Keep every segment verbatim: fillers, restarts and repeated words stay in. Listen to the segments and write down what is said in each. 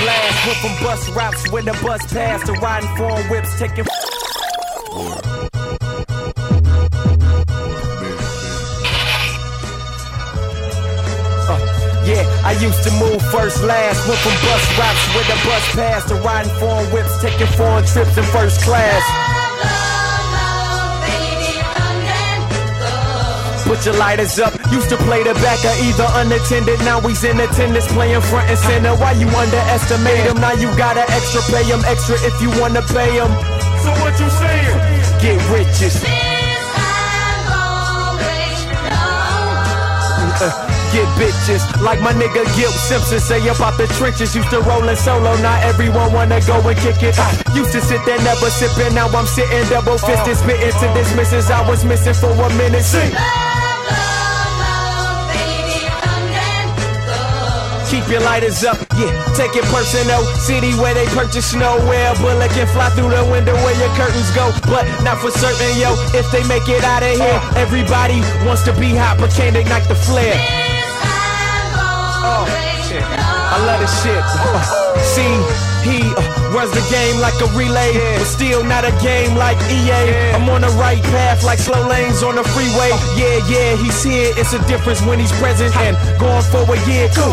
class. Went from bus routes when the bus passed to riding foreign whips, taking. Yeah, I used to move first last. Went from bus routes when the bus passed to riding foreign whips, taking foreign trips in first class. Put your lighters up. Used to play the back of either unattended. Now we's in attendance playing front and center. Why you underestimate him? Now you gotta extra pay him. Extra if you wanna pay him. So what you saying? Get riches. Uh, get bitches. Like my nigga Gil Simpson say about the trenches. Used to rollin' solo. Now everyone wanna go and kick it. I used to sit there never sippin'. Now I'm sitting double fisted. Spittin' to dismisses I was missing for a minute. Sing. Keep your lighters up, yeah, take it personal. City where they purchase snow, where a bullet can fly through the window where your curtains go. But not for certain, yo, if they make it out of here. Everybody wants to be hot, but can't ignite the flare. Oh, shit. I love this shit. Uh, see, he uh, runs the game like a relay, but still not a game like E A. I'm on the right path like slow lanes on the freeway. Yeah, yeah, he's here. It's a difference when he's present and going for a year too.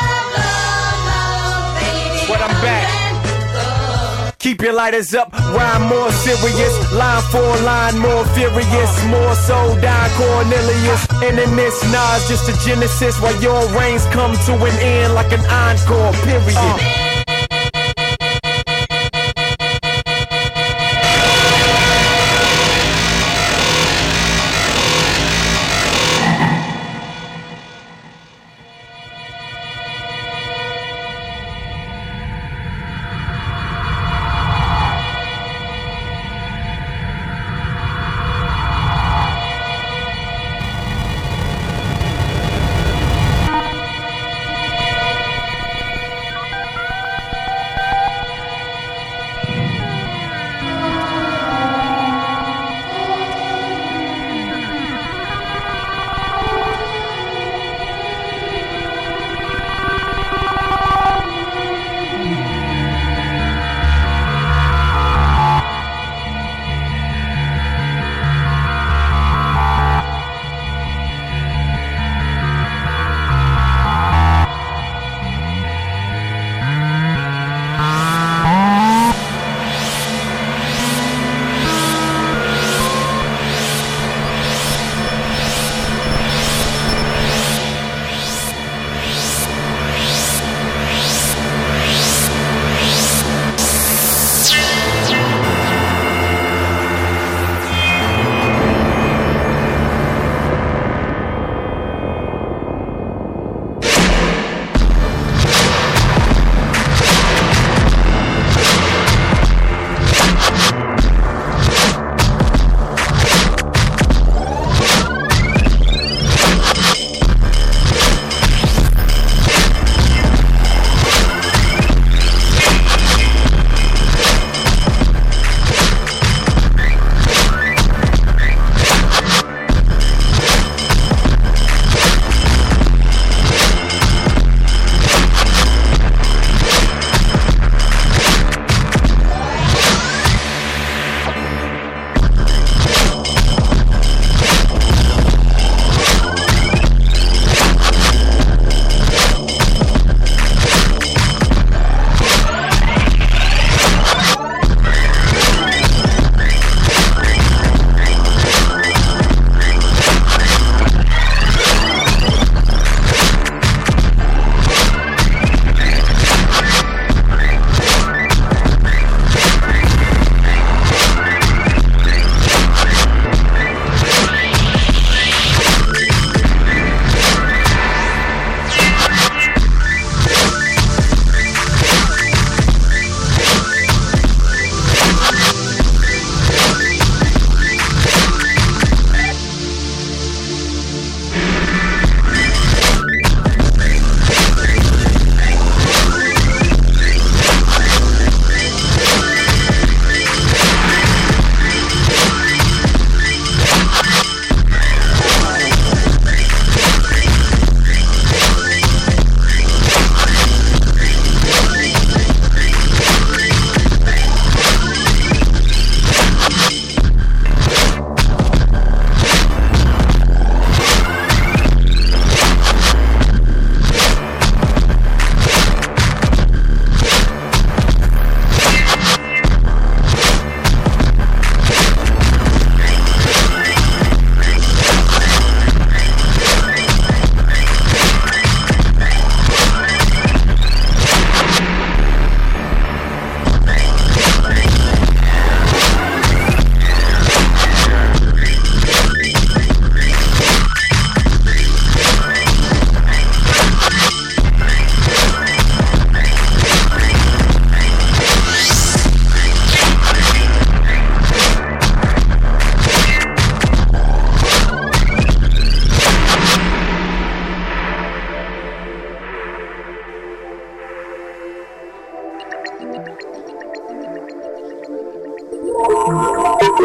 But I'm back. Keep your lighters up, rhyme more serious. Line for line, more furious. More so, Don Cornelius. And in this, Nas just a genesis. While your reigns come to an end like an encore, period. Uh.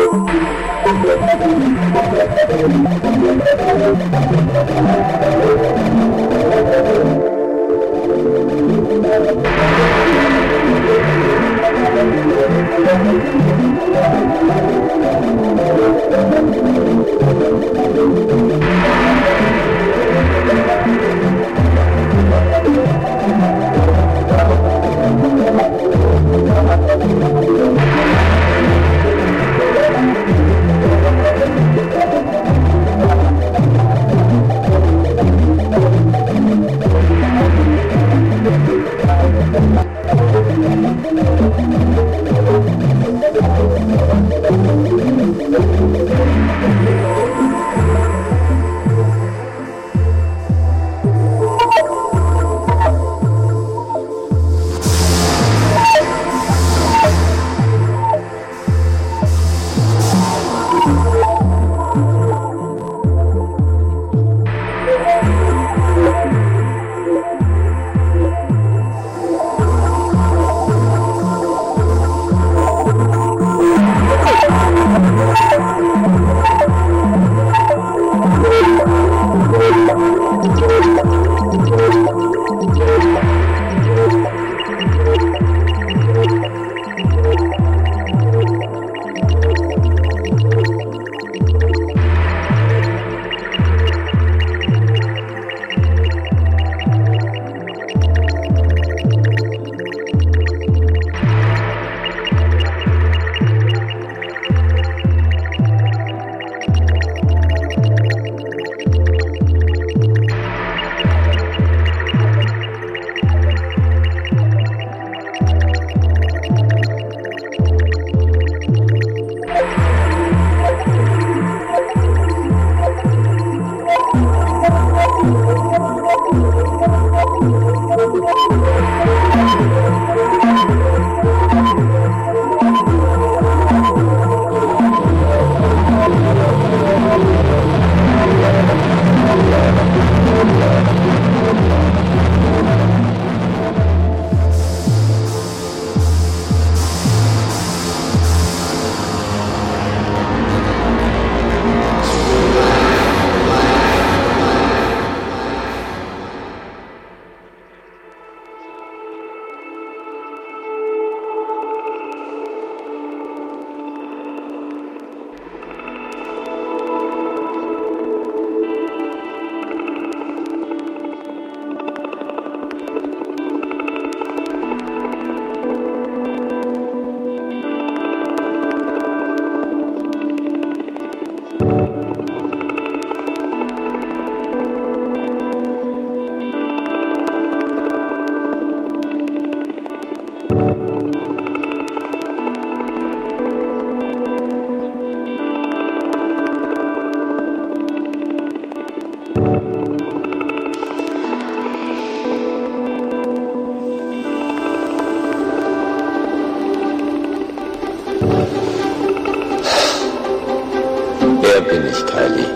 Wer bin ich, Kylie?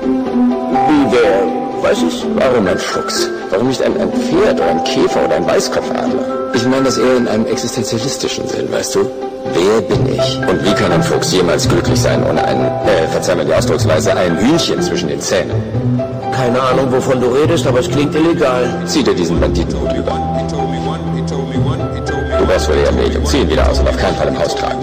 Wie, wer? Weiß ich. Warum ein Fuchs? Warum nicht ein, ein Pferd oder ein Käfer oder ein Weißkopfadler? Ich meine das eher in einem existenzialistischen Sinn, weißt du? Wer bin ich? Und wie kann ein Fuchs jemals glücklich sein ohne ein, äh, verzeih mir die Ausdrucksweise, ein Hühnchen zwischen den Zähnen? Keine Ahnung, wovon du redest, aber es klingt illegal. Zieh dir diesen Banditenhut über. Du brauchst wohl eher Medium. Zieh ihn wieder aus und auf keinen Fall im Haus tragen.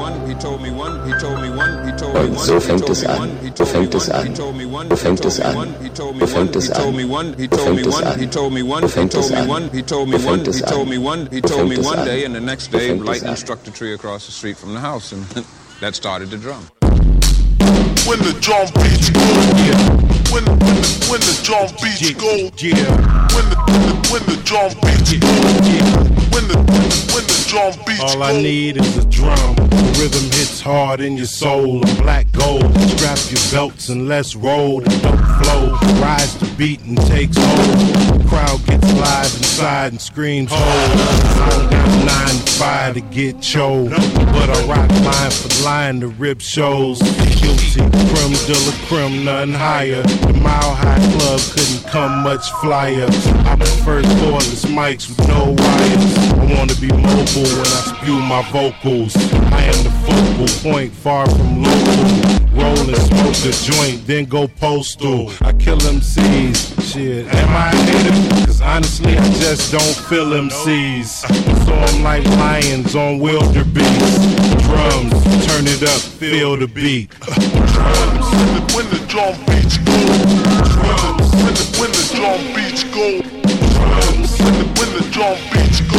Und so fängt es an. So fängt es an. So fängt es an. So fängt es an. So fängt es an. So fängt es an. So fängt es an. He told me one day, and the next day, lightning struck the tree across the street from the house, and that started the drum. When the drum beats go, yeah. When when the, when the drum beats go, yeah. When the when the, when the drum beats go, yeah. When the when the drum beats go. All I need is a drum. The rhythm hits hard in your soul. A black gold. Strap your belts and let's roll. The dope flow. Rise the beat and takes hold. crowd gets live inside and screams, ho. I don't got nine to five to get chode, but I rock line for line to rip shows. Guilty, creme de la creme, nothing higher. The Mile High Club couldn't come much flyer. I prefer cordless mics with no wires. I wanna be mobile when I spew my vocals. I am the focal point, far from local. Roll and smoke a joint, then go postal. I kill M Cs. Shit, am I a hater? Cause honestly, I just don't feel M Cs. So I'm like lions on wildebeest. Drums, turn it up, feel the beat. Drums, when the drum beats go. Drums, when the, when the drum beats go. Drums, when the, when the drum beats go.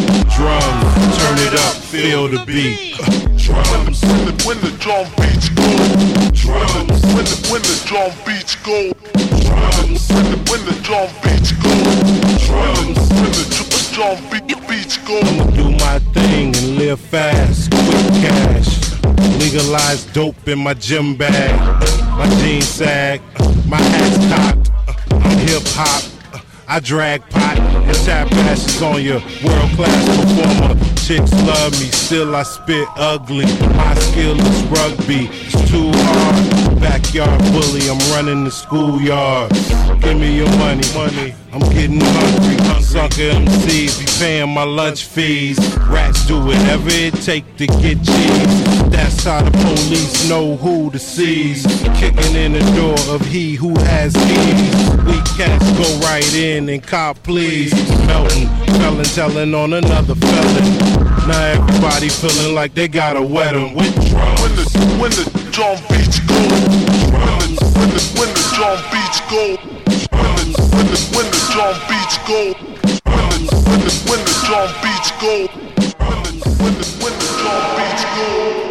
Drums, turn it up, feel the beat. Drums, when the, when the drum beats go. Drums, when the, when the drum beats go. Drums, when the, when the drum beats go. Drums, when the drum beat, beats go. I'ma do my thing and live fast, quick cash. Legalize dope in my gym bag. My jeans sag, my hat's cocked. I'm hip hop. I drag pot and tap ashes on your world-class performer. Chicks love me, still I spit ugly. My skill is rugby, it's too hard. Backyard bully, I'm running the schoolyard. Give me your money, money. I'm getting hungry. Sucker M Cs be paying my lunch fees. Rats do whatever it take to get cheese. That's how the police know who to seize. Kicking in the door of he who has keys. Weak cats go right in and cop please. Melting, felon telling on another felon. Now everybody feeling like they gotta wet 'em with drums. When the, when the drum beats go. When the, when the, when the drum beats go. When the, when the, when the drum beats go. When the, when the, when the drum beats go. When the, when the, when the drum beats go.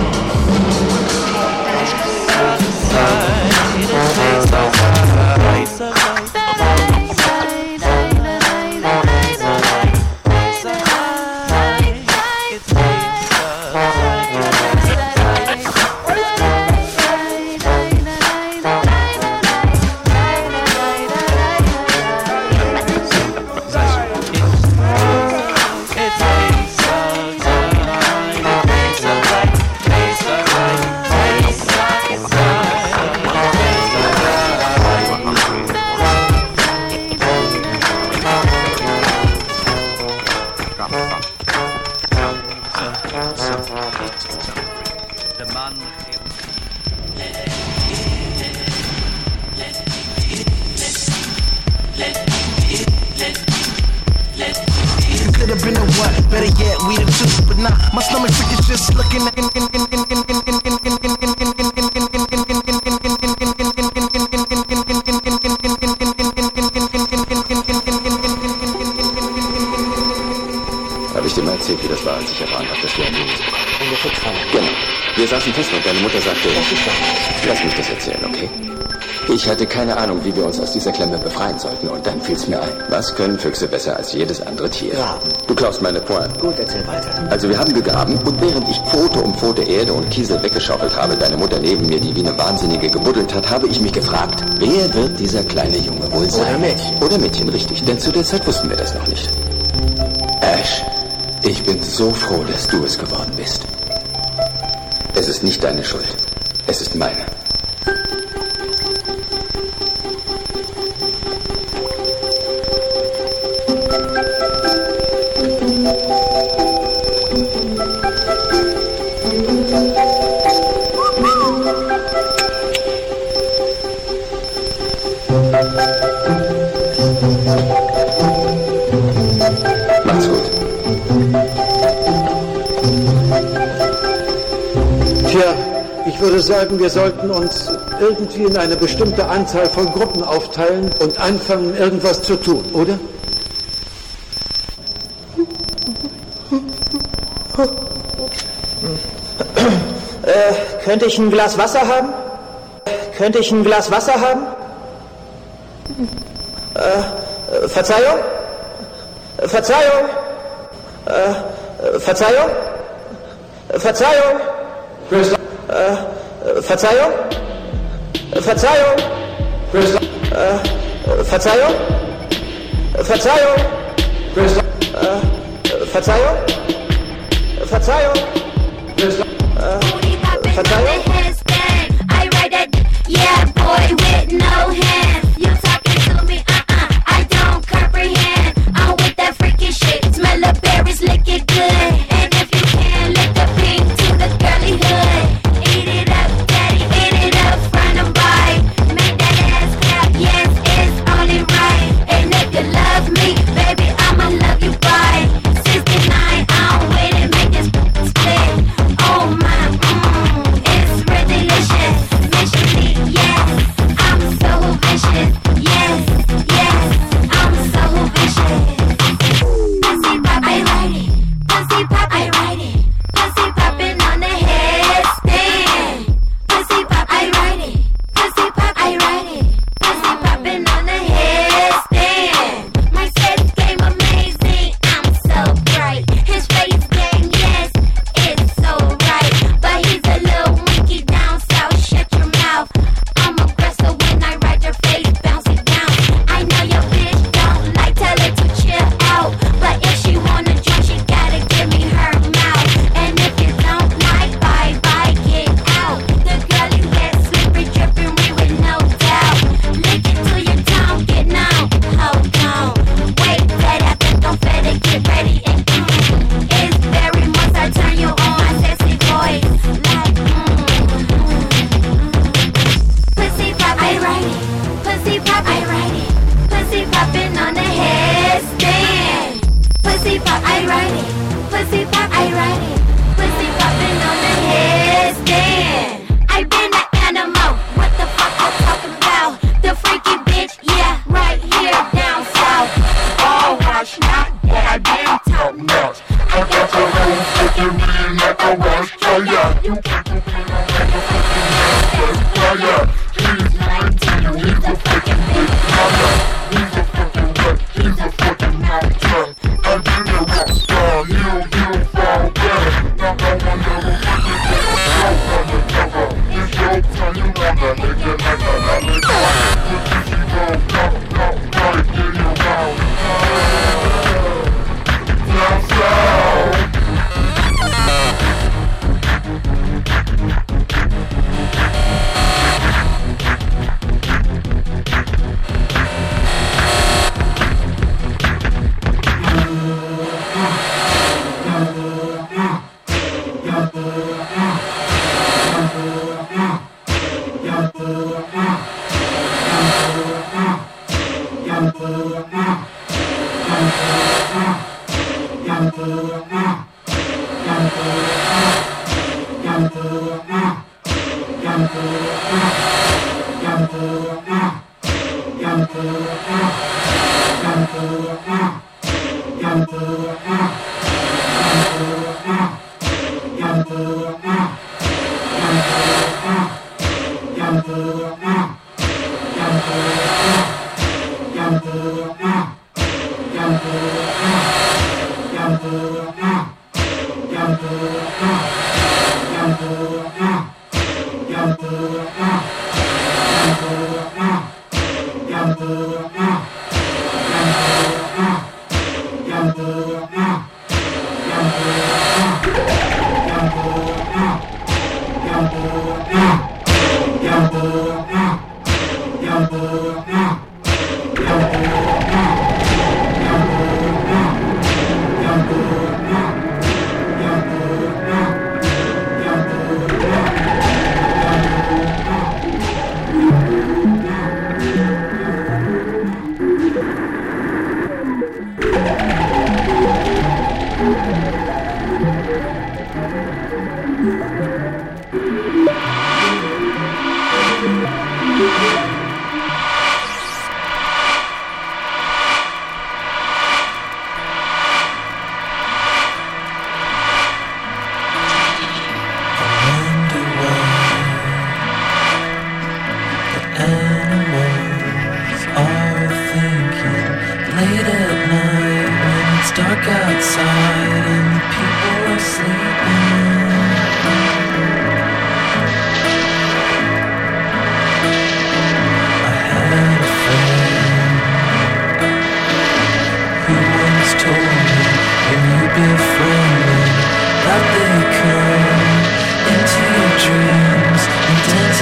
Habe ich dir mal erzählt, wie das war, als ich erfahren habe, dass wir ein Junge sind? In der Schutzhalle. Genau. Wir saßen fest und deine Mutter sagte, lass mich das erzählen, okay? Ich hatte keine Ahnung, wie wir uns aus dieser Klemme befreien sollten und dann fiel's mir ein. Was können Füchse besser als jedes andere Tier? Graben. Du klaust meine Pointe. Gut, erzähl weiter. Also wir haben gegraben und während ich Pfote um Pfote Erde und Kiesel weggeschaufelt habe, deine Mutter neben mir, die wie eine Wahnsinnige gebuddelt hat, habe ich mich gefragt, wer wird dieser kleine Junge wohl sein? Oder Mädchen. Oder Mädchen, richtig, denn zu der Zeit wussten wir das noch nicht. Ash, ich bin so froh, dass du es geworden bist. Es ist nicht deine Schuld. Es ist meine. Macht's gut. Tja, ich würde sagen, wir sollten uns irgendwie in eine bestimmte Anzahl von Gruppen aufteilen und anfangen, irgendwas zu tun, oder? Äh, könnte ich ein Glas Wasser haben? Könnte ich ein Glas Wasser haben? Äh, Verzeihung? Verzeihung? Äh, Verzeihung? Verzeihung? Äh, Verzeihung? Verzeihung? Äh, Verzeihung? Verzeihung! Äh, Verzeihung? Verzeihung? Äh, Verzeihung? I ride that, yeah, boy with no hands. You talking to me, uh-uh, I don't comprehend. I'm with that freaky shit, smell the berries, lick it good. And if you can, lick the pink to the girly hood. Eat it up, daddy, eat it up, front and by. Make that ass clap, yes, it's only right. And if you love me, baby, I'ma love you by sixty-nine, I'm with it, make this split. Oh my, mmm, it's real delicious. Mission me, yes, I'm so vicious. Yes, yes, I'm so vicious. Pussy pop, I ride it. Pussy pop, I ride it. Pussy popping on the headstand. Pussy pop, I ride it. Pussy pop, I ride it. Pussy popping on the headstand. My sex game amazing, I'm so bright. His face game, yes, it's so right. But he's a little winky down south. Shut your mouth. I'm aggressive when I ride your face, bounce it down. I know your bitch don't like, tell her to chill out. But if she wanna drink, she gotta give me her mouth. And if you don't like, bye bye, get out. The girl is get slippery, dripping, we with no doubt. Lick it to your tongue, get now. Hold on, wait, that I think I'm better, get ready and mm. It's very much I turn you on, my sexy voice. Like mm. Pussy pop, I ride it. Pussy pop, I ride it. Pussy popping on the headstand. Pussy pop, I ride it. Pussy pop, I ride it. Pussy popping on the headstand. I been an animal. What the fuck I'm talking about? The freaky bitch, yeah, right here down south. All wash, not that I been top notch. I got your room sticking me like a wash dryer. You got to pay no dryer. He's nineteen, he's a fucking big brother. He's a fucking wreck, he's a fucking mountain. I've been a rock star, you, you fall back. Now I wonder what you do. Go on the cover. It's your turn, you wanna lick it like a lollipop. Put your feet on, go, go, right, get you round. Down south.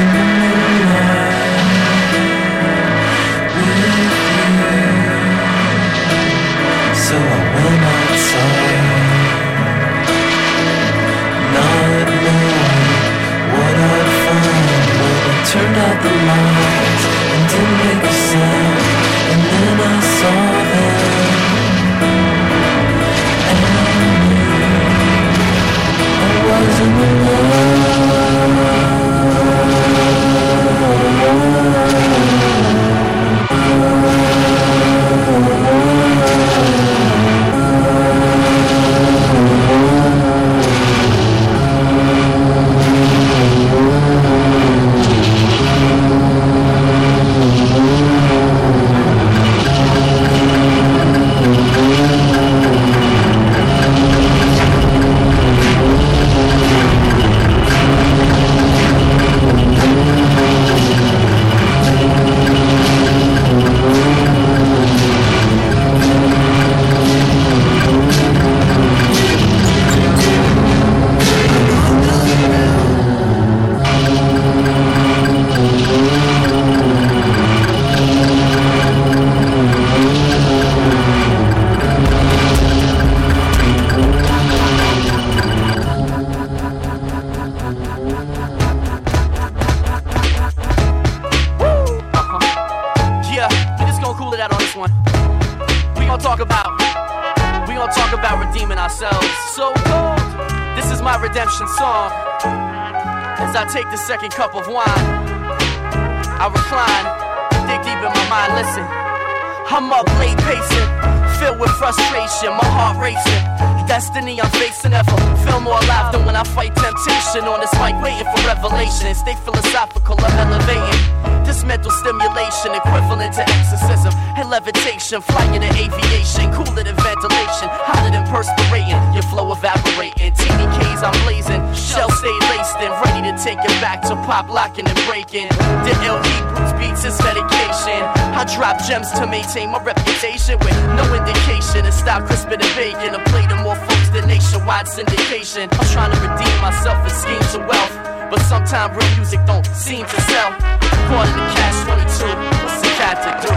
Turned out the lights and didn't make a sound, and then I saw them, and I knew I wasn't take the second cup of wine. I recline, dig deep in my mind, listen. I'm up late pacing, filled with frustration, my heart racing. Destiny I'm facing ever feel more alive than when I fight temptation. On this mic waiting for revelation. Stay philosophical, I'm elevating. This mental stimulation equivalent to exorcism and levitation. Flying in aviation, cooler than ventilation, hotter than perspirating. Your flow evaporating, teeny K's I'm blazing. Shell stay laced in, ready to take it back to pop locking and breaking. The ill heat boots beats is medication. I drop gems to maintain my reputation with no indication. And stop crisping and baking, and play to more folks than nationwide syndication. I'm trying to redeem myself and schemes of wealth, but sometimes real music don't seem to sell. Caught in the cash twenty-two, what's the cat to do?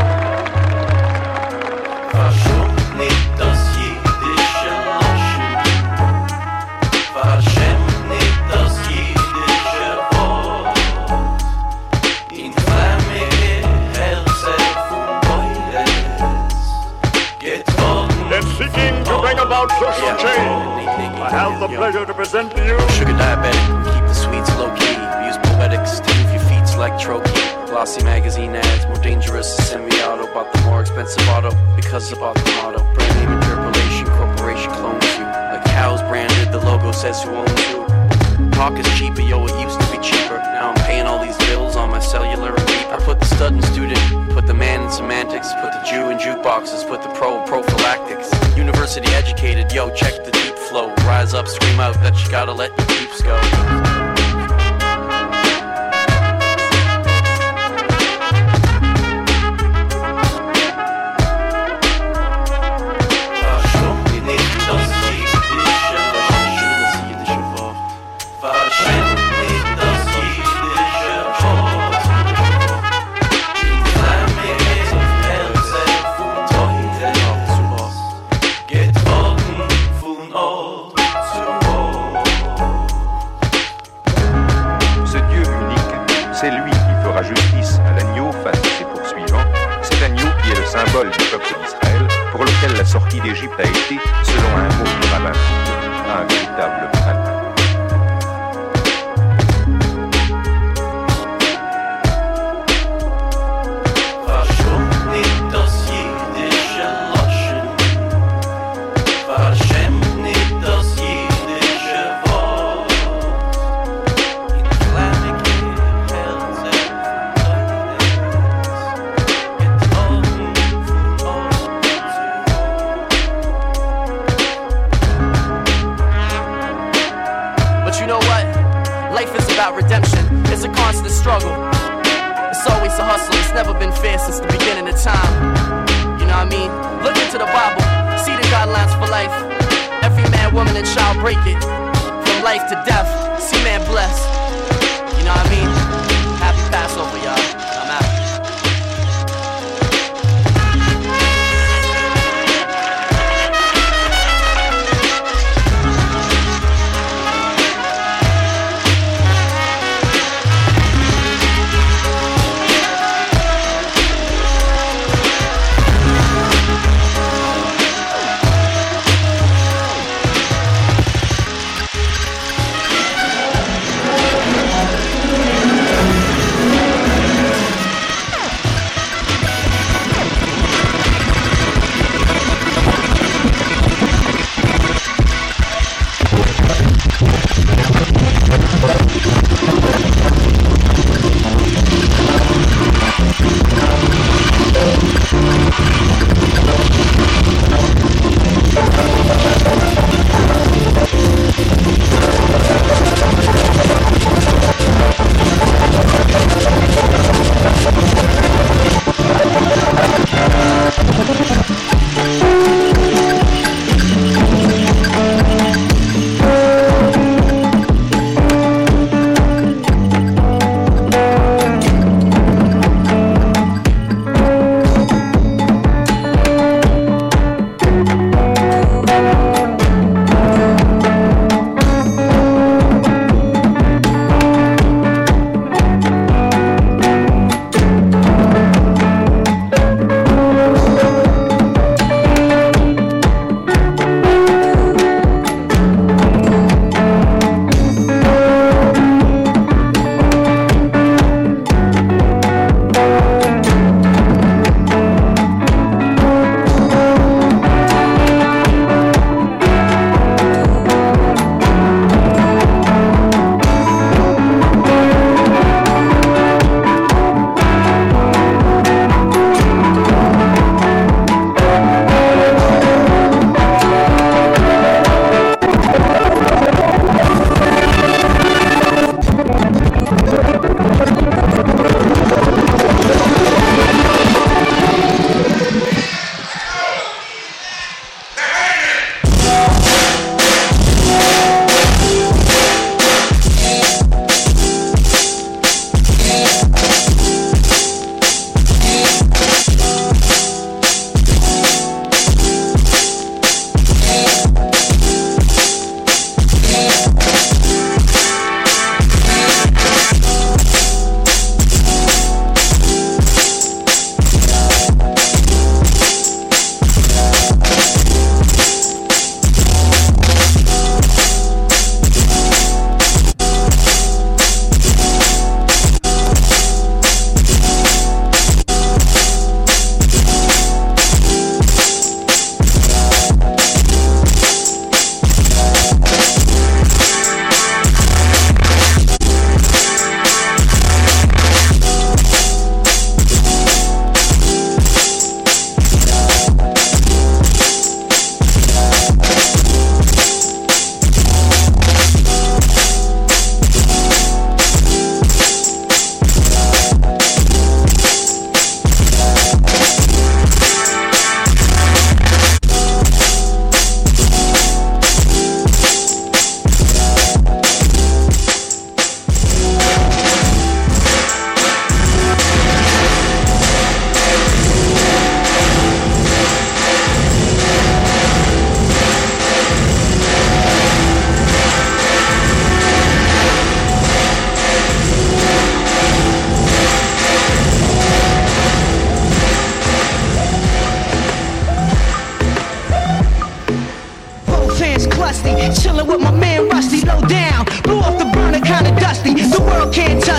Verschont nicht das jiddische Loschen, verschämt nicht das jiddische Wort. In flammige Herzen von eures getroffen. They're seeking to bring about social change. I have the pleasure to present to you Sugar diabetic, keep the sweets low key. Use poetics to move your feet like trophy. Glossy magazine ads, more dangerous than semi-auto. Bought the more expensive auto because I bought the motto. Brand name interpolation, corporation clones you. Like cows branded, the logo says who owns you. Talk is cheaper, yo, it used to be cheaper. Now I'm paying all these bills on my cellular and beep. I put the stud in student, put the man in semantics, put the Jew in jukeboxes, put the pro in prophylactics. University educated, yo, check the deep flow. Rise up, scream out that you gotta let your peeps go. symbole du peuple d'Israël, pour lequel la sortie d'Égypte a été, selon un mot du rabbin, un véritable drame. Since the beginning of time, you know what I mean? Look into the Bible, see the guidelines for life. Every man, woman, and child break it. From life to death, see man blessed. You know what I mean?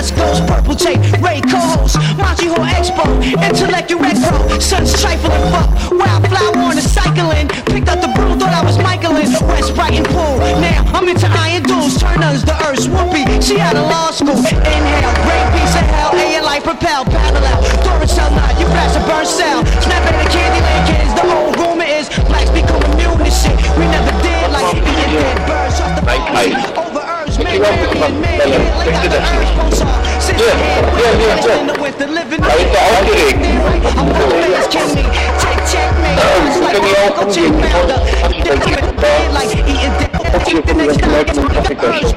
West Coast, Purple Tape, Ray co-host, Monty Hall Expo, Intellect Erectro, Sun's trifling fuck, Wildflower on the cycling, picked up the broom, thought I was Michaelin, West Brighton Pool, now I'm into iron duels, Turner's the Earth's Whoopi, she out of law school, inhale, great piece of hell, A and light propel, parallel, Duracell nut, you blast a burn cell, snapping the Candyland kids, the old rumor is, blacks become immune to shit, we never did like eating dead birds off the phone, over herbs, man, burying man, like got the herbs, Mozart, sit your head, in the winter, living the I'm on the face, kill me, check, check me, it's like Uncle Jim Founder, dead like eating dead, the next time it's on the herbs,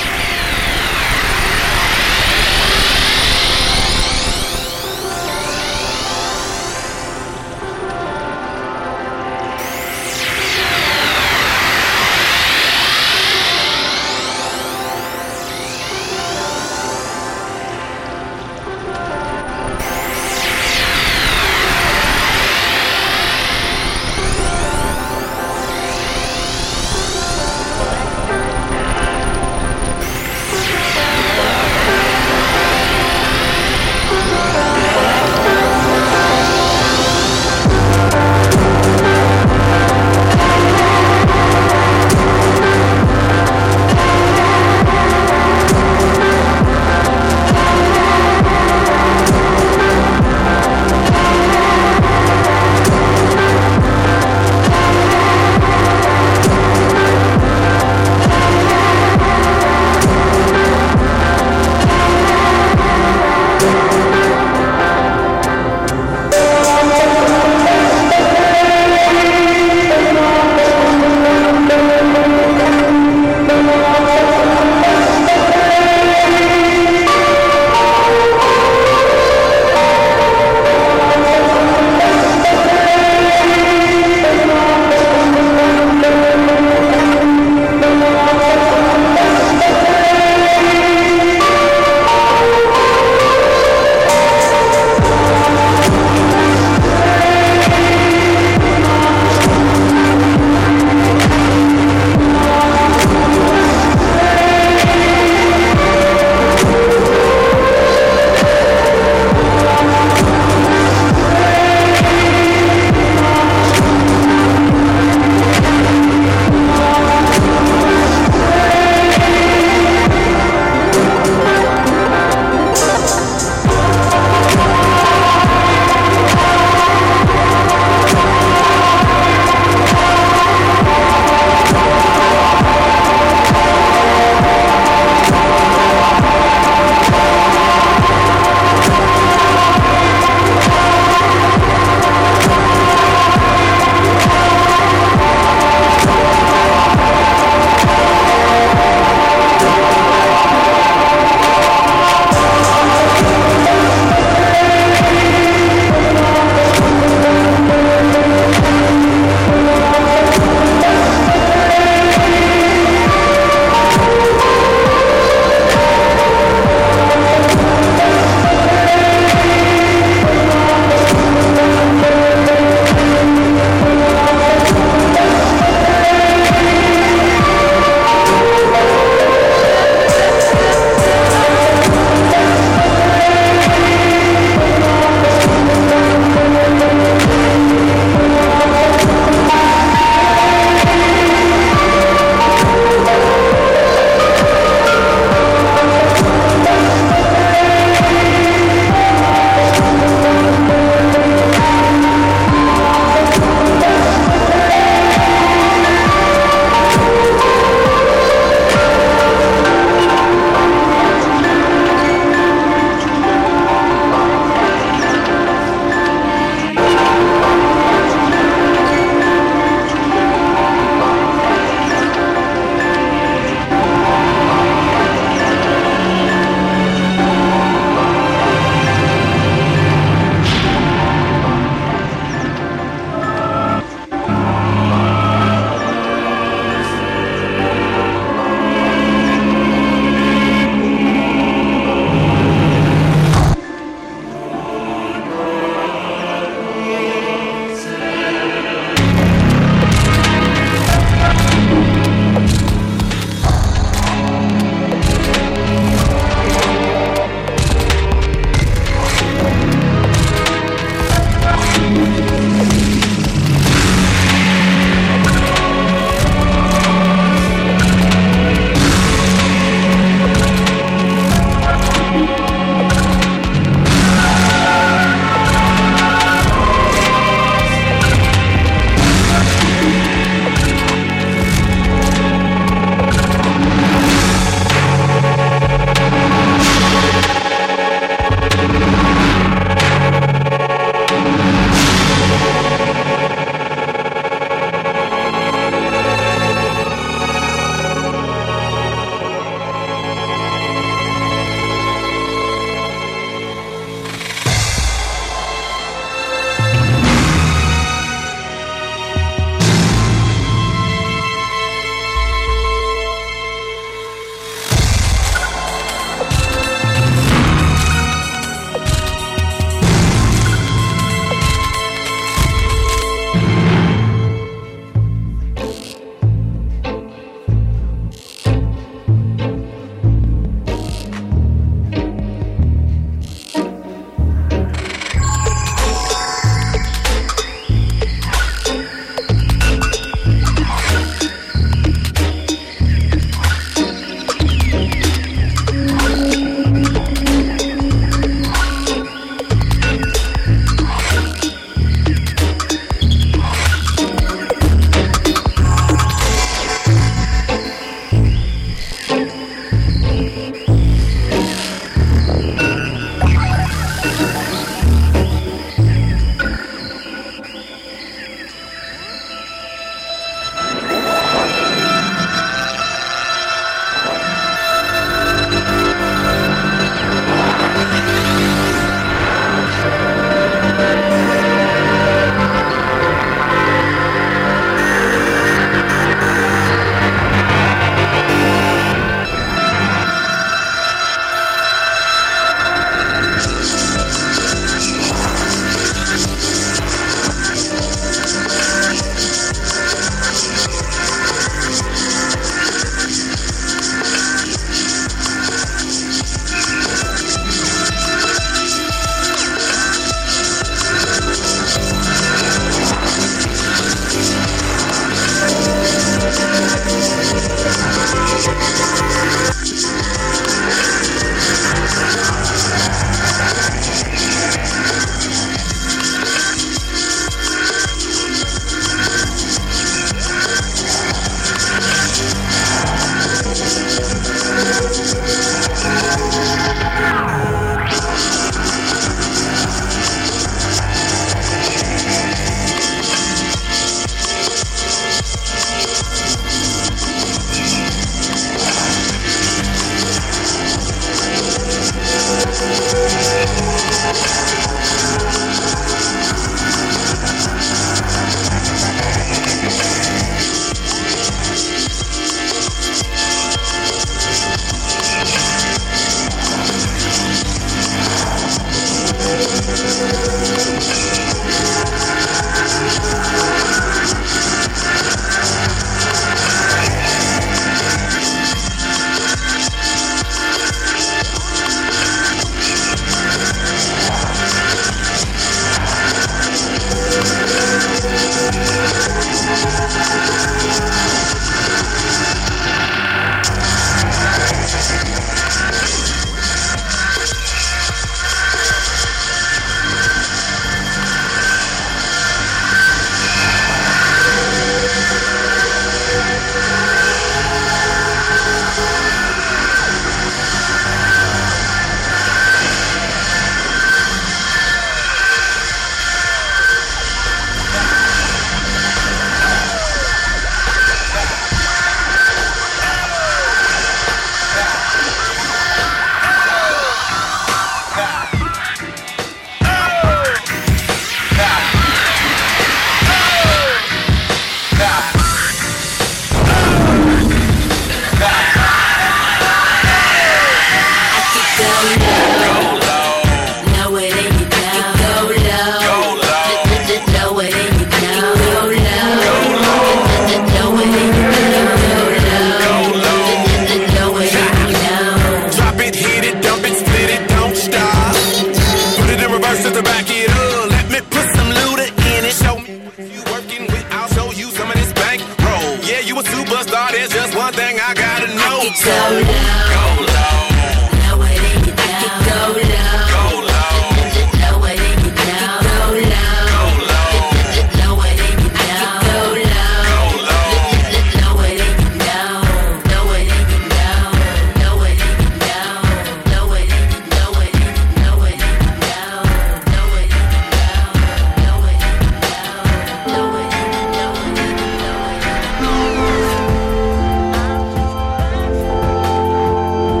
could go low. Go low. Lower than you down. I could go low. Go low. Lower than you down. Go low. Go low. Lower than you down. Go low. Go low. Lower than you down. Lower than you down. Lower than you down. Lower than you lower than you lower than you down. Lower than you down. Lower than you down. Lower than you lower than you lower than you.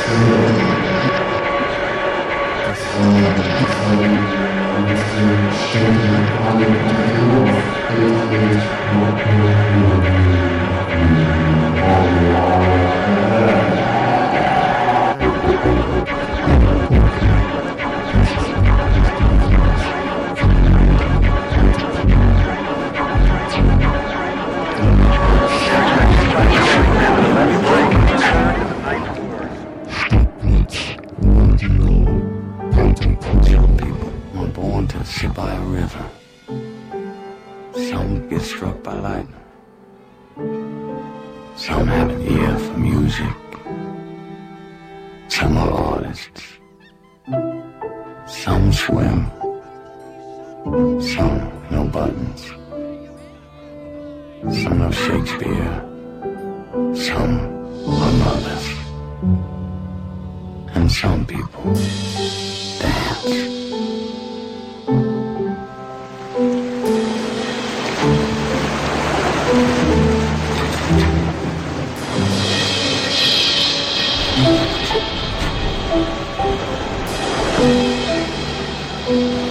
Thank you.